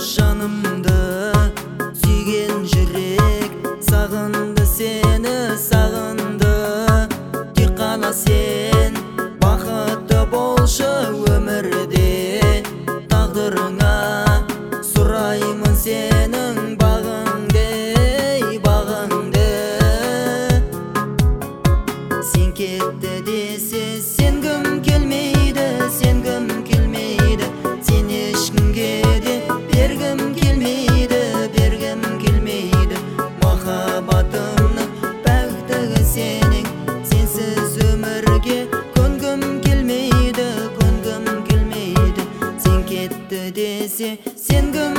жанымды сүйген жүрек сағынды сені сағынды. Тек қана сен бақытты болшы өмірде, тағдырыңа сұраймын сенің бағыңды, бағыңды. Сен кетті десе сенгім келмейді, сенгім келмейді. Сен ешкімге де бергім келмейді, бергім келмейді. Махаббатымның пәктігі сенің, сенсіз өмірге көнгім келмейді, көнгім келмейді. Сен кетті десе сенгім